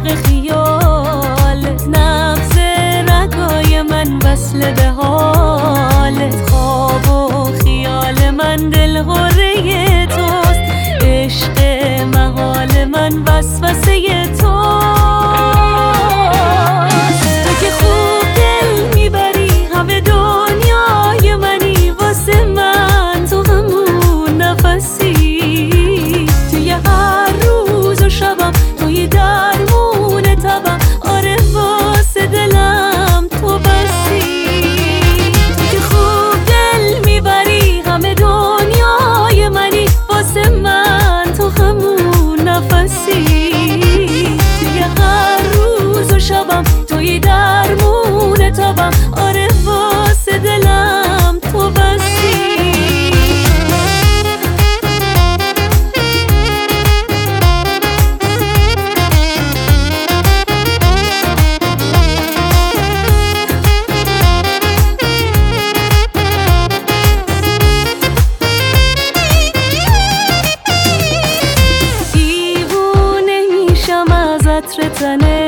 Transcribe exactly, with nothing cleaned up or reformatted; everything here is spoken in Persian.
غرق خیال، نبض رگای من وصل به حالت. خواب و خیال من دل غره توست، عشق محال من وسوسه توست. تو که خوب دل میبری همه دنیای منی، واسه من تو همون نفسی. توی هر روز و شبم توی درمون تبم، آره واسه دلم تو بسی. تو که خوب دل میبری همه دنیای منی، واسه من تو همون نفسی. توی هر روز و شبم توی درمون تبم، آره واسه دلم تو بسی. عطر تنه